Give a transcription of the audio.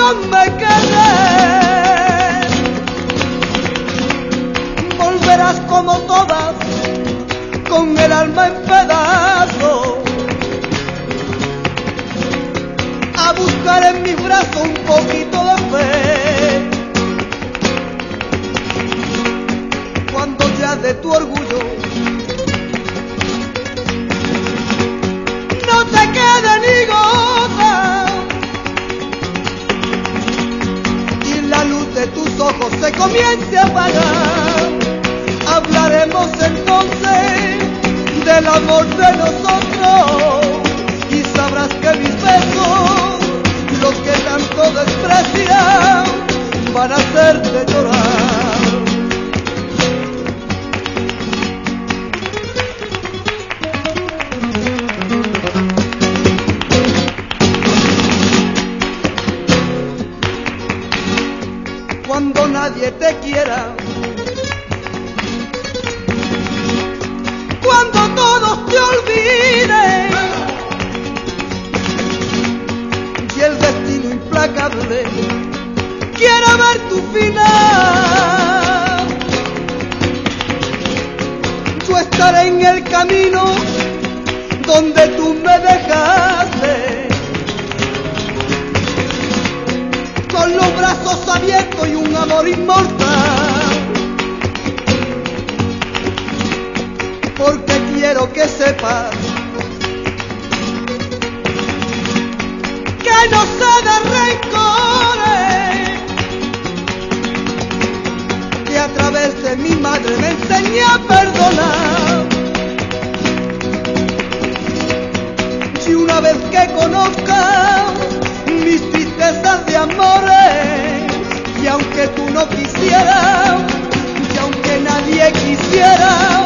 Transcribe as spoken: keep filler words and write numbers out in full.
me quedé. Volverás como todas, con el alma en pedazos, a buscar en mis brazos un poquito de fe. Cuando ya de tu orgullo no te quede ni gota y la luz de tus ojos se comience a apagar, hablaremos entonces del amor de nosotros y sabrás que mis besos, los que tanto desprecian, van a hacerte llorar. Cuando nadie te quiera, cuando todos te olviden y el destino implacable quiera ver tu final, yo estaré en el camino donde tú me dejaste, con los brazos abiertos y un amor inmortal, porque quiero que sepas que no sé de rencores, que a través de mi madre me enseñé a perdonar, y una vez que conozcas mis tristezas de amores, y aunque tú no quisieras, y aunque nadie quisiera,